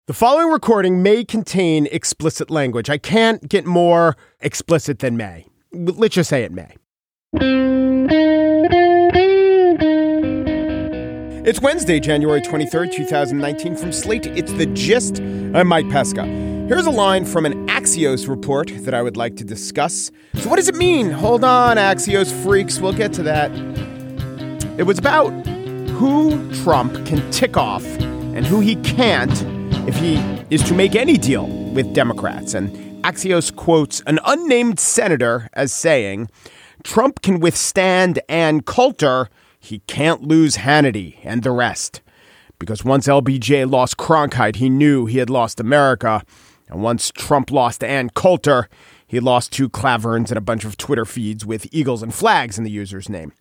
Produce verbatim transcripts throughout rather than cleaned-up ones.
The following recording may contain explicit language. I can't get more explicit than may. Let's just say it may. It's Wednesday, January twenty-third, twenty nineteen. From Slate, it's The Gist. I'm Mike Pesca. Here's a line from an Axios report that I would like to discuss. So what does it mean? Hold on, Axios freaks. We'll get to that. It was about who Trump can tick off and who he can't if he is to make any deal with Democrats. And Axios quotes an unnamed senator as saying, Trump can withstand Ann Coulter. He can't lose Hannity and the rest. Because once L B J lost Cronkite, he knew he had lost America. And once Trump lost Ann Coulter, he lost two Claverns and a bunch of Twitter feeds with eagles and flags in the user's name.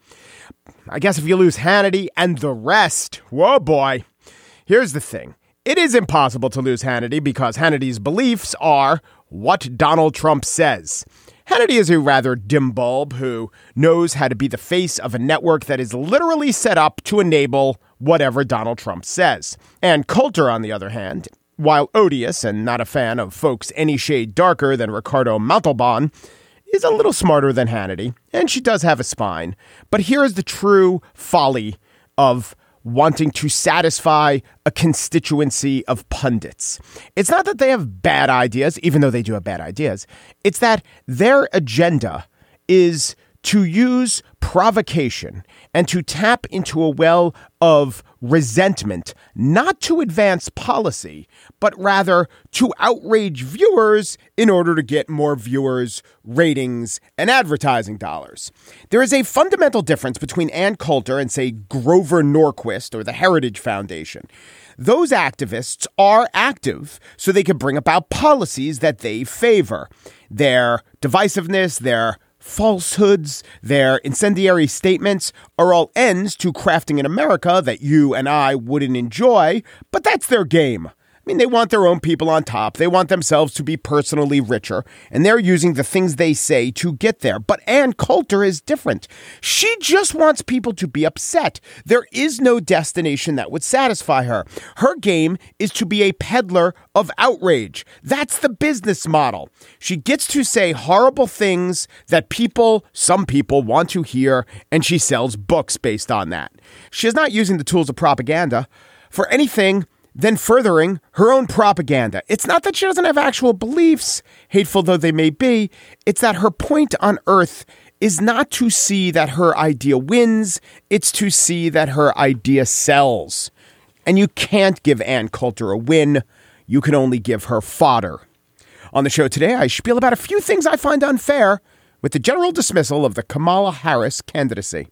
I guess if you lose Hannity and the rest, whoa boy. Here's the thing. It is impossible to lose Hannity because Hannity's beliefs are what Donald Trump says. Hannity is a rather dim bulb who knows how to be the face of a network that is literally set up to enable whatever Donald Trump says. And Coulter, on the other hand, while odious and not a fan of folks any shade darker than Ricardo Montalban, is a little smarter than Hannity, and she does have a spine. But here is the true folly of wanting to satisfy a constituency of pundits. It's not that they have bad ideas, even though they do have bad ideas. It's that their agenda is to use provocation and to tap into a well of resentment, not to advance policy, but rather to outrage viewers in order to get more viewers, ratings, and advertising dollars. There is a fundamental difference between Ann Coulter and, say, Grover Norquist or the Heritage Foundation. Those activists are active so they can bring about policies that they favor. Their divisiveness, their falsehoods, their incendiary statements are all ends to crafting an America that you and I wouldn't enjoy, but that's their game. I mean, they want their own people on top. They want themselves to be personally richer, and they're using the things they say to get there. But Ann Coulter is different. She just wants people to be upset. There is no destination that would satisfy her. Her game is to be a peddler of outrage. That's the business model. She gets to say horrible things that people, some people, want to hear, and she sells books based on that. She is not using the tools of propaganda for anything than furthering her own propaganda. It's not that she doesn't have actual beliefs, hateful though they may be. It's that her point on earth is not to see that her idea wins. It's to see that her idea sells. And you can't give Ann Coulter a win. You can only give her fodder. On the show today, I spiel about a few things I find unfair with the general dismissal of the Kamala Harris candidacy.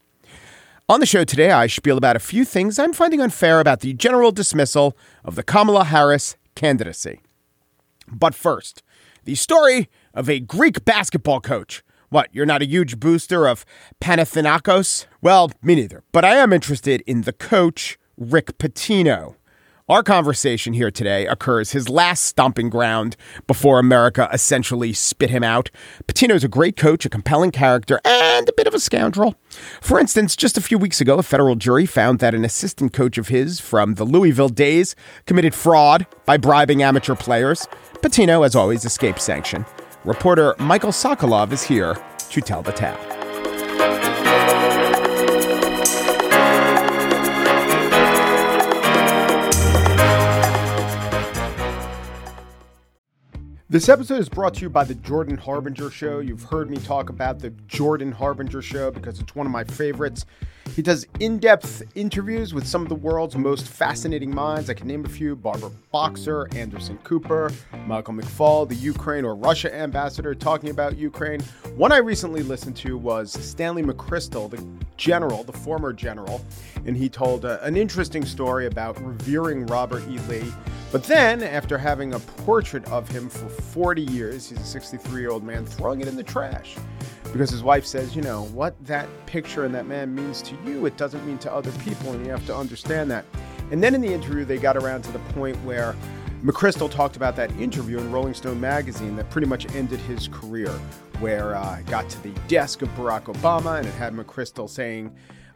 On the show today, I spiel about a few things I'm finding unfair about the general dismissal of the Kamala Harris candidacy. But first, the story of a Greek basketball coach. What, you're not a huge booster of Panathinaikos? Well, me neither. But I am interested in the coach, Rick Pitino. Our conversation here today occurs his last stomping ground before America essentially spit him out. Pitino is a great coach, a compelling character, and a bit of a scoundrel. For instance, just a few weeks ago, a federal jury found that an assistant coach of his from the Louisville days committed fraud by bribing amateur players. Pitino, as always, escaped sanction. Reporter Michael Sokolov is here to tell the tale. This episode is brought to you by the Jordan Harbinger Show. You've heard me talk about the Jordan Harbinger Show because it's one of my favorites. He does in-depth interviews with some of the world's most fascinating minds. I can name a few: Barbara Boxer, Anderson Cooper, Michael McFaul, the Ukraine or Russia ambassador talking about Ukraine. One I recently listened to was Stanley McChrystal, the general, the former general, and he told uh, an interesting story about revering Robert E. Lee. But then, after having a portrait of him for forty years, he's a sixty-three-year-old man, throwing it in the trash. Because his wife says, you know, what that picture and that man means to you, it doesn't mean to other people, and you have to understand that. And then in the interview, they got around to the point where McChrystal talked about that interview in Rolling Stone magazine that pretty much ended his career, where uh, it got to the desk of Barack Obama, and it had McChrystal saying,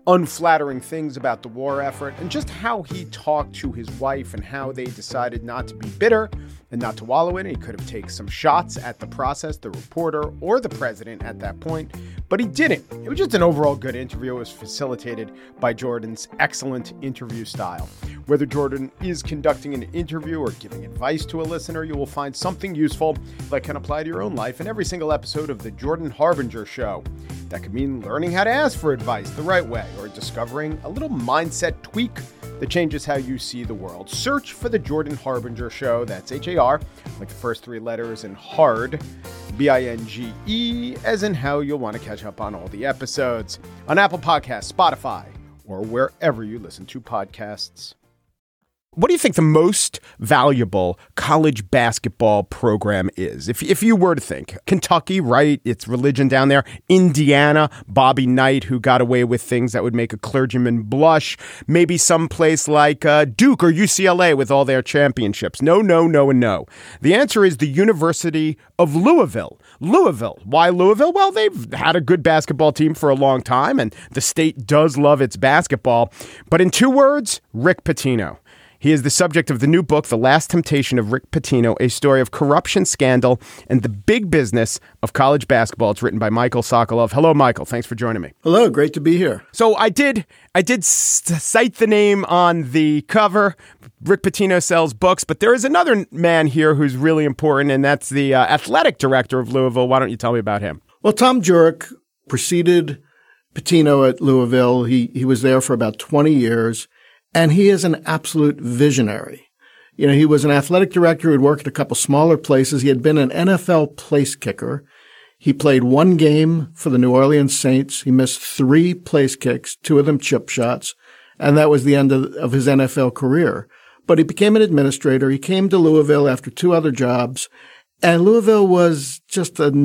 unflattering things about the war effort, and just how he talked to his wife and how they decided not to be bitter and not to wallow in it. He could have taken some shots at the process, the reporter, or the president at that point, but he didn't. It was just an overall good interview. It was facilitated by Jordan's excellent interview style. Whether Jordan is conducting an interview or giving advice to a listener, you will find something useful that can apply to your own life in every single episode of The Jordan Harbinger Show. That could mean learning how to ask for advice the right way, or discovering a little mindset tweak that changes how you see the world. Search for The Jordan Harbinger Show. That's H A R, like the first three letters, and hard, B I N G E, as in how you'll want to catch up on all the episodes on Apple Podcasts, Spotify, or wherever you listen to podcasts. What do you think the most valuable college basketball program is? If if you were to think, Kentucky, right? It's religion down there. Indiana, Bobby Knight, who got away with things that would make a clergyman blush. Maybe someplace like uh, Duke or U C L A with all their championships. No, no, no, and no. The answer is the University of Louisville. Louisville. Why Louisville? Well, they've had a good basketball team for a long time, and the state does love its basketball. But in two words, Rick Pitino. He is the subject of the new book, The Last Temptation of Rick Pitino, a story of corruption, scandal, and the big business of college basketball. It's written by Michael Sokolov. Hello, Michael. Thanks for joining me. Hello. Great to be here. So I did I did cite the name on the cover. Rick Pitino sells books, but there is another man here who's really important, and that's the uh, athletic director of Louisville. Why don't you tell me about him? Well, Tom Jurek preceded Pitino at Louisville. He he was there for about twenty years. And he is an absolute visionary. You know, he was an athletic director who had worked at a couple smaller places. He had been an N F L place kicker. He played one game for the New Orleans Saints. He missed three place kicks, two of them chip shots, and that was the end of, of his N F L career. But he became an administrator. He came to Louisville after two other jobs, and Louisville was just a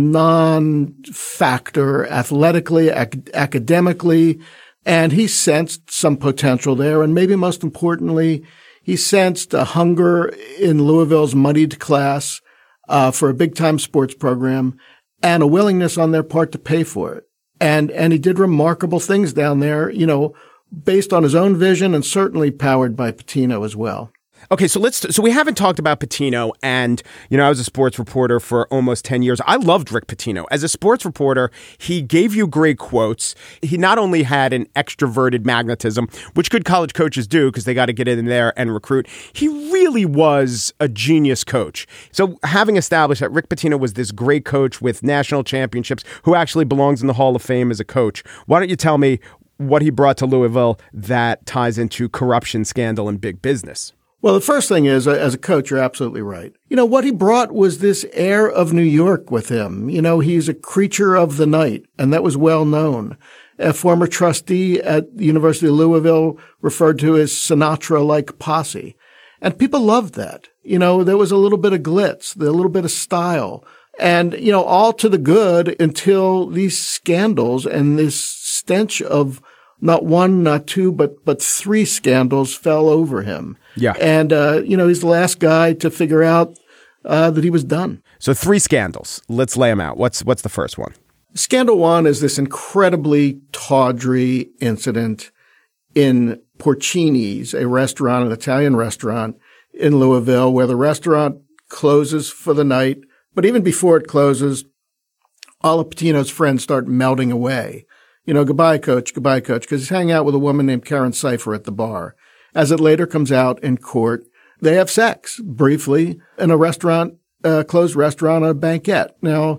non-factor athletically, ac- academically. And he sensed some potential there. And maybe most importantly, he sensed a hunger in Louisville's moneyed class uh, for a big-time sports program and a willingness on their part to pay for it. And and he did remarkable things down there, you know, based on his own vision and certainly powered by Pitino as well. Okay, so let's. So we haven't talked about Pitino, and you know, I was a sports reporter for almost ten years. I loved Rick Pitino as a sports reporter. He gave you great quotes. He not only had an extroverted magnetism, which good college coaches do because they got to get in there and recruit. He really was a genius coach. So having established that Rick Pitino was this great coach with national championships, who actually belongs in the Hall of Fame as a coach, why don't you tell me what he brought to Louisville that ties into corruption, scandal, and big business? Well, the first thing is, as a coach, you're absolutely right. You know, what he brought was this air of New York with him. You know, he's a creature of the night, and that was well known. A former trustee at the University of Louisville referred to his Sinatra-like posse. And people loved that. You know, there was a little bit of glitz, a little bit of style. And, you know, all to the good until these scandals and this stench of not one, not two, but but three scandals fell over him. Yeah. And, uh, you know, he's the last guy to figure out uh, that he was done. So three scandals. Let's lay them out. What's what's the first one? Scandal one is this incredibly tawdry incident in Porcini's, a restaurant, an Italian restaurant in Louisville, where the restaurant closes for the night. But even before it closes, all of Pitino's friends start melting away. You know, goodbye, coach, goodbye, coach, because he's hanging out with a woman named Karen Cipher at the bar. As it later comes out in court, they have sex briefly in a restaurant, a closed restaurant, a banquette. Now,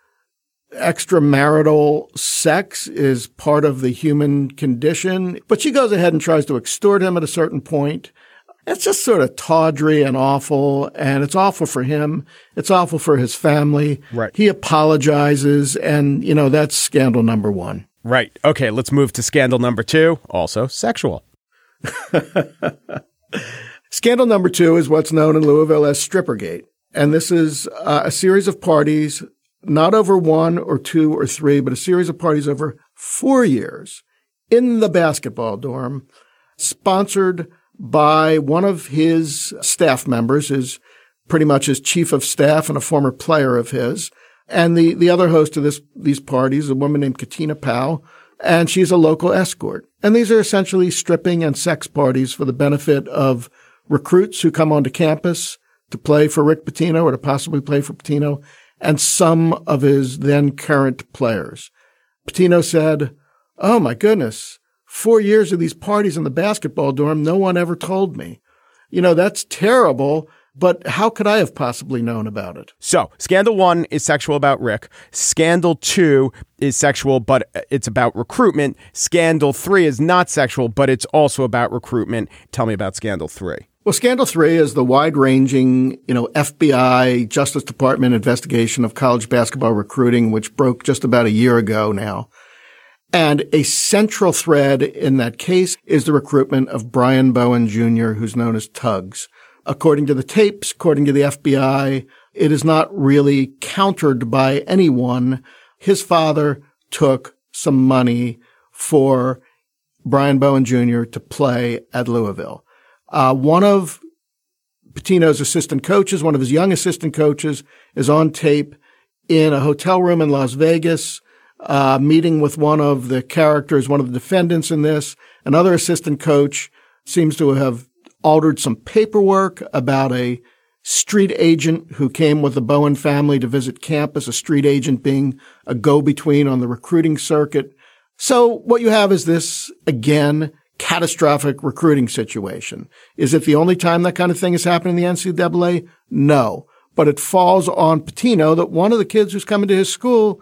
extramarital sex is part of the human condition, but she goes ahead and tries to extort him at a certain point. It's just sort of tawdry and awful, and it's awful for him. It's awful for his family. Right. He apologizes, and, you know, that's scandal number one. Right. Okay, let's move to scandal number two, also sexual. Scandal number two is what's known in Louisville as Strippergate. And this is uh, a series of parties, not over one or two or three, but a series of parties over four years in the basketball dorm, sponsored by one of his staff members, his pretty much his chief of staff and a former player of his. And the, the other host of this, these parties, a woman named Katina Powell. and she's a local escort. And these are essentially stripping and sex parties for the benefit of recruits who come onto campus to play for Rick Pitino or to possibly play for Pitino, and some of his then current players. Pitino said, "Oh my goodness, four years of these parties in the basketball dorm, no one ever told me. You know, that's terrible, but how could I have possibly known about it?" So, scandal one is sexual about Rick. Scandal two is sexual, but it's about recruitment. Scandal three is not sexual, but it's also about recruitment. Tell me about scandal three. Well, scandal three is the wide-ranging, you know, F B I, Justice Department investigation of college basketball recruiting, which broke just about a year ago now. And a central thread in that case is the recruitment of Brian Bowen Junior, who's known as Tugs. According to the tapes, according to the F B I, it is not really countered by anyone. His father took some money for Brian Bowen Junior to play at Louisville. Uh, one of Pitino's assistant coaches, one of his young assistant coaches, is on tape in a hotel room in Las Vegas, uh, meeting with one of the characters, one of the defendants in this. Another assistant coach seems to have altered some paperwork about a street agent who came with the Bowen family to visit campus, a street agent being a go-between on the recruiting circuit. So what you have is this, again, catastrophic recruiting situation. Is it the only time that kind of thing has happened in the N C double A? No. But it falls on Pitino that one of the kids who's coming to his school,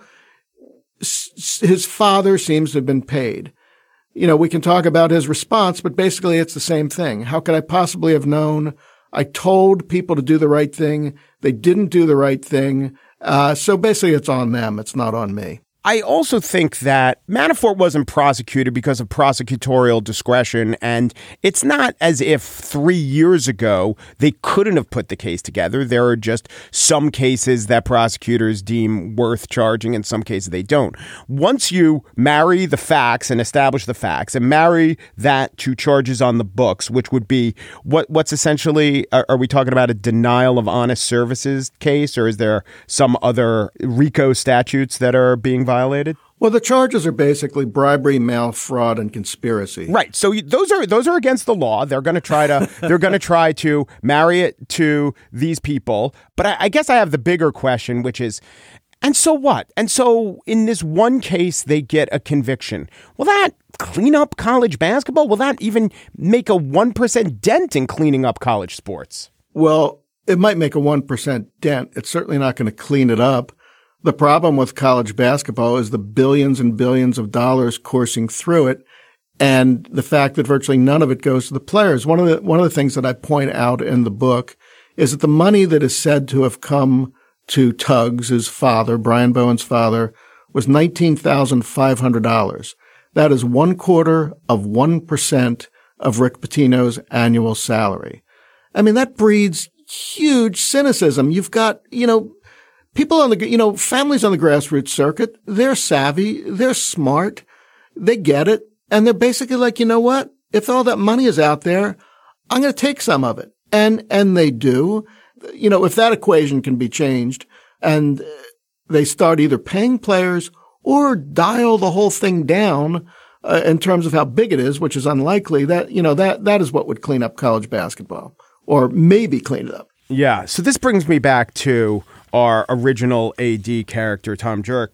his father seems to have been paid. You know, we can talk about his response, but basically it's the same thing. How could I possibly have known? I told people to do the right thing. They didn't do the right thing. Uh, so basically it's on them. It's not on me. I also think that Manafort wasn't prosecuted because of prosecutorial discretion, and it's not as if three years ago they couldn't have put the case together. There are just some cases that prosecutors deem worth charging, and some cases they don't. Once you marry the facts and establish the facts and marry that to charges on the books, which would be what what's essentially, are, are we talking about a denial of honest services case, or is there some other RICO statutes that are being violated? Well, the charges are basically bribery, mail fraud, and conspiracy. Right. So those are those are against the law. They're going to try to they're going to try to marry it to these people. But I, I guess I have the bigger question, which is, and so what? And so in this one case, they get a conviction. Will that clean up college basketball? Will that even make a one percent dent in cleaning up college sports? Well, it might make a one percent dent. It's certainly not going to clean it up. The problem with college basketball is the billions and billions of dollars coursing through it, and the fact that virtually none of it goes to the players. One of the one of the things that I point out in the book is that the money that is said to have come to Tugs, his father, Brian Bowen's father, was nineteen thousand five hundred dollars. That is one quarter of one percent of Rick Pitino's annual salary. I mean, that breeds huge cynicism. You've got, you know, people on the, you know, families on the grassroots circuit, they're savvy, they're smart, they get it, and they're basically like, you know what? If all that money is out there, I'm going to take some of it. And, and they do. You know, if that equation can be changed and they start either paying players or dial the whole thing down uh, in terms of how big it is, which is unlikely, that, you know, that, that is what would clean up college basketball, or maybe clean it up. Yeah. So this brings me back to our original A D character, Tom Jurek.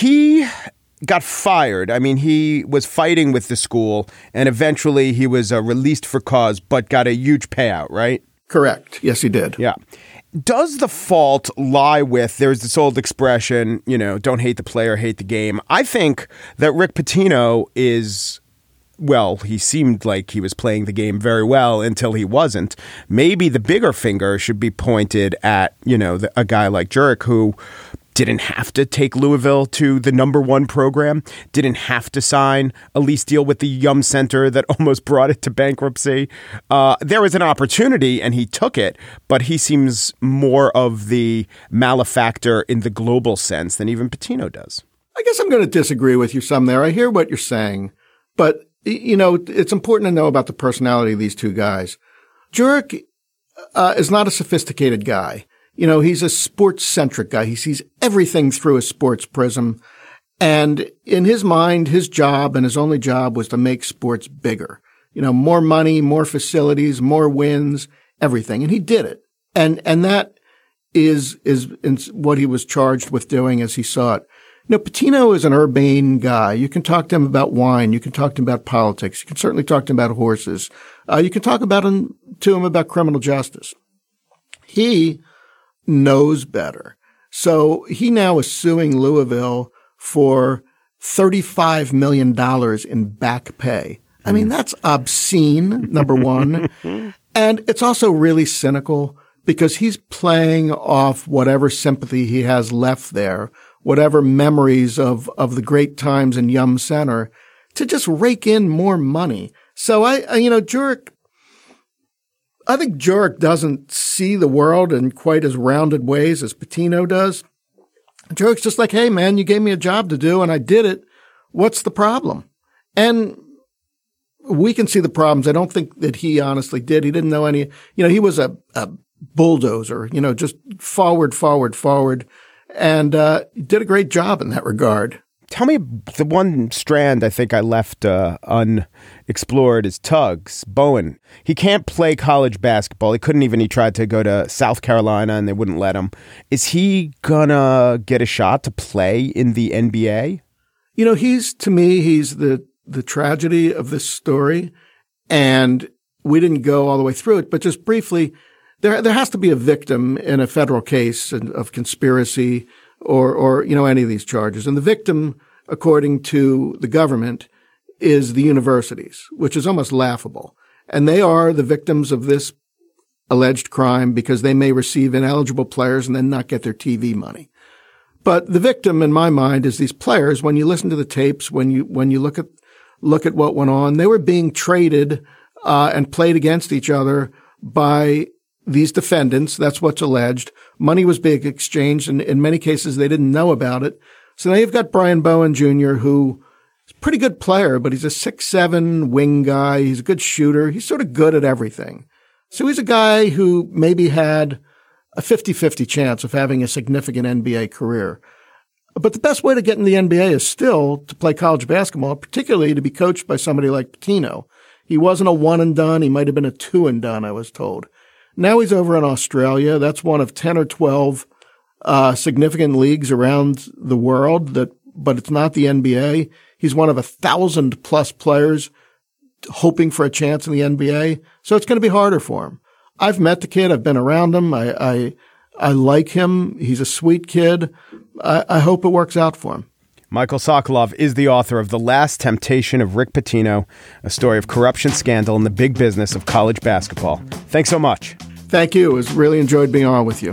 He got fired. I mean, he was fighting with the school, and eventually he was uh, released for cause, but got a huge payout, right? Correct. Yes, he did. Yeah. Does the fault lie with, there's this old expression, you know, don't hate the player, hate the game. I think that Rick Pitino is, well, he seemed like he was playing the game very well until he wasn't. Maybe the bigger finger should be pointed at, you know, the, a guy like Jurek, who didn't have to take Louisville to the number one program, didn't have to sign a lease deal with the Yum Center that almost brought it to bankruptcy. Uh, there was an opportunity and he took it, but he seems more of the malefactor in the global sense than even Pitino does. I guess I'm going to disagree with you some there. I hear what you're saying, but you know, it's important to know about the personality of these two guys. Jurek uh, is not a sophisticated guy. You know, he's a sports-centric guy. He sees everything through a sports prism. And in his mind, his job and his only job was to make sports bigger. You know, more money, more facilities, more wins, everything. And he did it. And, and that is, is what he was charged with doing as he saw it. You know, Pitino is an urbane guy. You can talk to him about wine. You can talk to him about politics. You can certainly talk to him about horses. Uh, you can talk about him, to him about criminal justice. He knows better. So he now is suing Louisville for thirty-five million dollars in back pay. I mean, that's obscene, number one. And it's also really cynical because he's playing off whatever sympathy he has left there, whatever memories of, of the great times in Yum Center, to just rake in more money. So I, I you know, Jurek, I think Jurek doesn't see the world in quite as rounded ways as Pitino does. Jurek's just like, hey, man, you gave me a job to do and I did it. What's the problem? And we can see the problems. I don't think that he honestly did. He didn't know any, you know, he was a, a bulldozer, you know, just forward, forward, forward, and uh, did a great job in that regard. Tell me the one strand I think I left uh, unexplored is Tuggs, Bowen. He can't play college basketball. He couldn't even. He tried to go to South Carolina and they wouldn't let him. Is he gonna get a shot to play in the N B A? You know, he's, to me, he's the, the tragedy of this story. And we didn't go all the way through it, but just briefly, there, there has to be a victim in a federal case of conspiracy or, or, you know, any of these charges. And the victim, according to the government, is the universities, which is almost laughable. And they are the victims of this alleged crime because they may receive ineligible players and then not get their T V money. But the victim, in my mind, is these players. When you listen to the tapes, when you, when you look at, look at what went on, they were being traded, uh, and played against each other by these defendants. That's what's alleged. Money was being exchanged, and in many cases, they didn't know about it. So now you've got Brian Bowen Junior, who is a pretty good player, but he's a six seven wing guy. He's a good shooter. He's sort of good at everything. So he's a guy who maybe had a fifty-fifty chance of having a significant N B A career. But the best way to get in the N B A is still to play college basketball, particularly to be coached by somebody like Pitino. He wasn't a one and done. He might have been a two and done, I was told. Now he's over in Australia. That's one of ten or twelve uh significant leagues around the world, that, but it's not the N B A. He's one of a thousand plus players hoping for a chance in the N B A. So it's going to be harder for him. I've met the kid. I've been around him. I, I, I like him. He's a sweet kid. I, I hope it works out for him. Michael Sokolov is the author of The Last Temptation of Rick Pitino, a story of corruption, scandal, and the big business of college basketball. Thanks so much. Thank you. It was really enjoyed being on with you.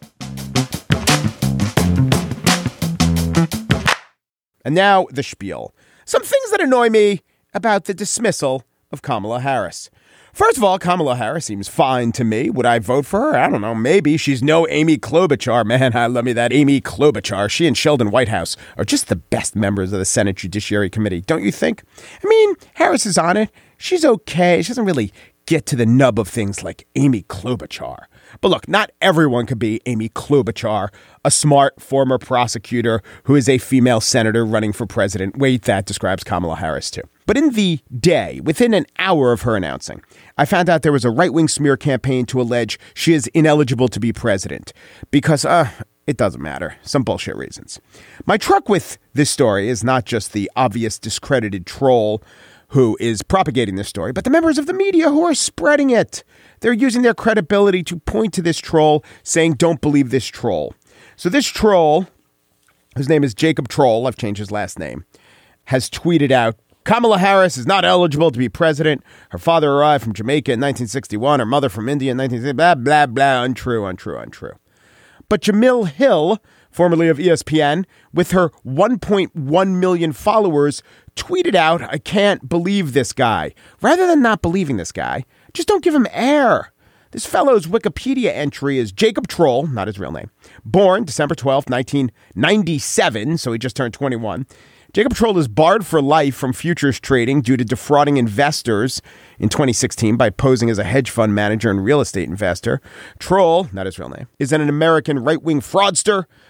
And now the spiel. Some things that annoy me about the dismissal of Kamala Harris. First of all, Kamala Harris seems fine to me. Would I vote for her? I don't know. Maybe. She's no Amy Klobuchar. Man, I love me that Amy Klobuchar. She and Sheldon Whitehouse are just the best members of the Senate Judiciary Committee, don't you think? I mean, Harris is on it. She's okay. She doesn't really get to the nub of things like Amy Klobuchar. But look, not everyone could be Amy Klobuchar, a smart former prosecutor who is a female senator running for president. Wait, that describes Kamala Harris too. But in the day, within an hour of her announcing, I found out there was a right-wing smear campaign to allege she is ineligible to be president because, uh, it doesn't matter. Some bullshit reasons. My truck with this story is not just the obvious discredited troll who is propagating this story, but the members of the media who are spreading it. They're using their credibility to point to this troll, saying, don't believe this troll. So this troll, whose name is Jacob Troll, I've changed his last name, has tweeted out, Kamala Harris is not eligible to be president. Her father arrived from Jamaica in nineteen sixty-one. Her mother from India in nineteen sixty. Blah, blah, blah. Untrue, untrue, untrue. But Jamil Hill, formerly of E S P N, with her one point one million followers, tweeted out, I can't believe this guy. Rather than not believing this guy, just don't give him air. This fellow's Wikipedia entry is Jacob Troll, not his real name, born December twelfth, nineteen ninety-seven, so he just turned twenty-one. Jacob Troll is barred for life from futures trading due to defrauding investors in twenty sixteen by posing as a hedge fund manager and real estate investor. Troll, not his real name, is an American right-wing fraudster,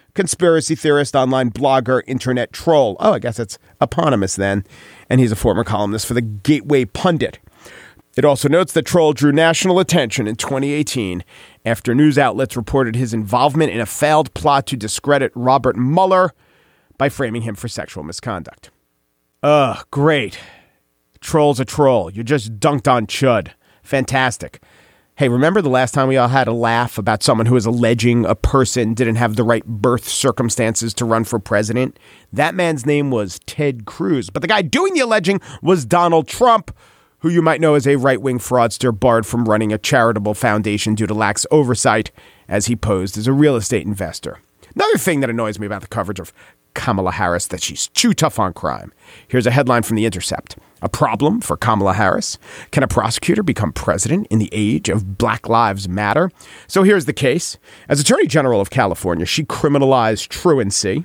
conspiracy theorist, online blogger, internet troll. Oh, I guess it's eponymous then. And he's a former columnist for the Gateway Pundit. It also notes that Troll drew national attention in twenty eighteen after news outlets reported his involvement in a failed plot to discredit Robert Mueller by framing him for sexual misconduct. Ugh, great. Troll's a troll. You just dunked on Chud. Fantastic. Hey, remember the last time we all had a laugh about someone who was alleging a person didn't have the right birth circumstances to run for president? That man's name was Ted Cruz, but the guy doing the alleging was Donald Trump, who you might know as a right-wing fraudster barred from running a charitable foundation due to lax oversight as he posed as a real estate investor. Another thing that annoys me about the coverage of Kamala Harris, that she's too tough on crime. Here's a headline from The Intercept. A problem for Kamala Harris. Can a prosecutor become president in the age of Black Lives Matter? So here's the case. As Attorney General of California, she criminalized truancy.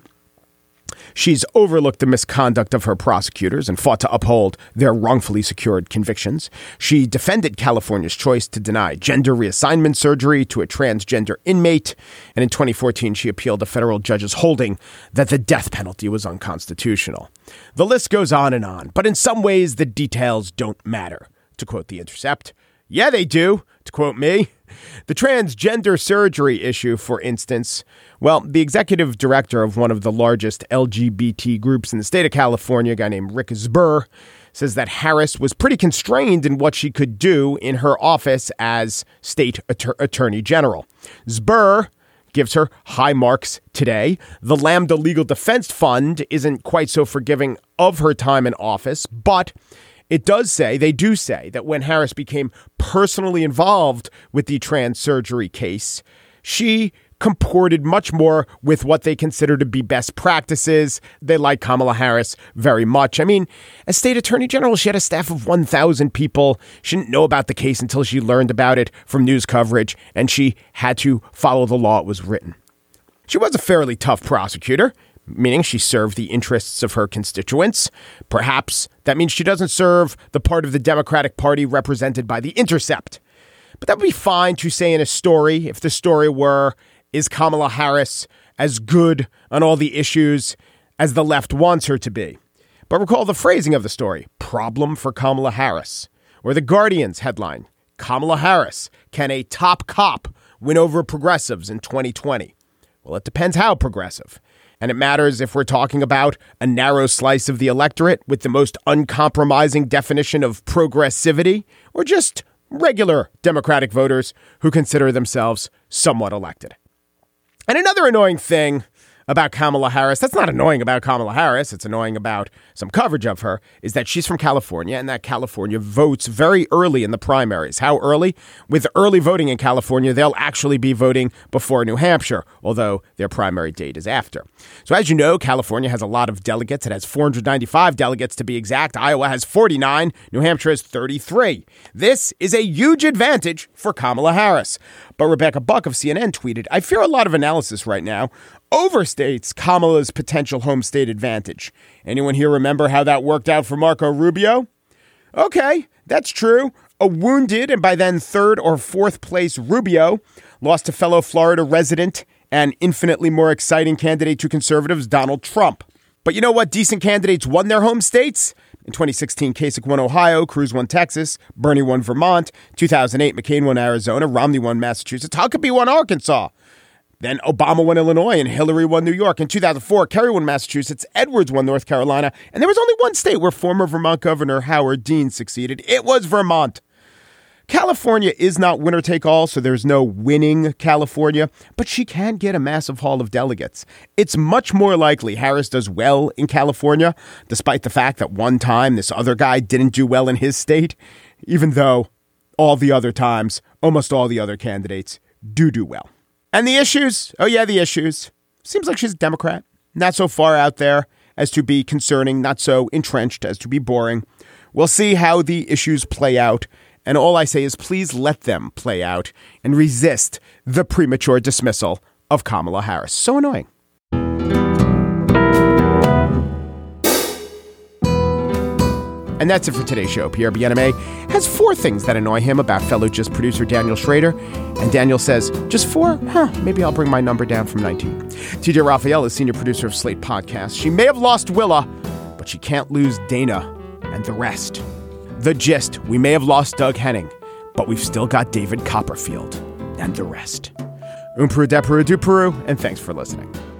She's overlooked the misconduct of her prosecutors and fought to uphold their wrongfully secured convictions. She defended California's choice to deny gender reassignment surgery to a transgender inmate. And in twenty fourteen, she appealed a federal judge's holding that the death penalty was unconstitutional. The list goes on and on, but in some ways, the details don't matter. To quote The Intercept, yeah, they do. To quote me, the transgender surgery issue, for instance, well, the executive director of one of the largest L G B T groups in the state of California, a guy named Rick Zburr, says that Harris was pretty constrained in what she could do in her office as state att- attorney general. Zburr gives her high marks today. The Lambda Legal Defense Fund isn't quite so forgiving of her time in office, but it does say, they do say, that when Harris became personally involved with the trans surgery case, she comported much more with what they consider to be best practices. They like Kamala Harris very much. I mean, as state attorney general, she had a staff of one thousand people. She didn't know about the case until she learned about it from news coverage, and she had to follow the law it was written. She was a fairly tough prosecutor, meaning she served the interests of her constituents. Perhaps that means she doesn't serve the part of the Democratic Party represented by The Intercept. But that would be fine to say in a story if the story were, is Kamala Harris as good on all the issues as the left wants her to be? But recall the phrasing of the story, problem for Kamala Harris. Or The Guardian's headline, Kamala Harris, can a top cop win over progressives in twenty twenty? Well, it depends how progressive. And it matters if we're talking about a narrow slice of the electorate with the most uncompromising definition of progressivity, or just regular Democratic voters who consider themselves somewhat elected. And another annoying thing about Kamala Harris, that's not annoying about Kamala Harris, it's annoying about some coverage of her, is that she's from California and that California votes very early in the primaries. How early? With early voting in California, they'll actually be voting before New Hampshire, although their primary date is after. So as you know, California has a lot of delegates. It has four hundred ninety-five delegates to be exact. Iowa has forty-nine. New Hampshire has thirty-three. This is a huge advantage for Kamala Harris. But Rebecca Buck of C N N tweeted, I fear a lot of analysis right now overstates Kamala's potential home state advantage. Anyone here remember how that worked out for Marco Rubio? Okay, that's true. A wounded and by then third or fourth place Rubio lost to fellow Florida resident and infinitely more exciting candidate to conservatives, Donald Trump. But you know what decent candidates won their home states? In twenty sixteen, Kasich won Ohio, Cruz won Texas, Bernie won Vermont, two thousand eight, McCain won Arizona, Romney won Massachusetts, Huckabee won Arkansas. Then Obama won Illinois and Hillary won New York. In two thousand four, Kerry won Massachusetts, Edwards won North Carolina, and there was only one state where former Vermont Governor Howard Dean succeeded. It was Vermont. California is not winner-take-all, so there's no winning California, but she can get a massive haul of delegates. It's much more likely Harris does well in California, despite the fact that one time this other guy didn't do well in his state, even though all the other times, almost all the other candidates do do well. And the issues? Oh yeah, the issues. Seems like she's a Democrat. Not so far out there as to be concerning, not so entrenched as to be boring. We'll see how the issues play out. And all I say is please let them play out and resist the premature dismissal of Kamala Harris. So annoying. And that's it for today's show. Pierre Bien-Aimé has four things that annoy him about fellow Gist producer Daniel Schrader. And Daniel says, just four? Huh, maybe I'll bring my number down from nineteen. T J Raphael is senior producer of Slate Podcasts. She may have lost Willa, but she can't lose Dana and the rest. The Gist. We may have lost Doug Henning, but we've still got David Copperfield and the rest. Um Peru, de Peru, du Peru, and thanks for listening.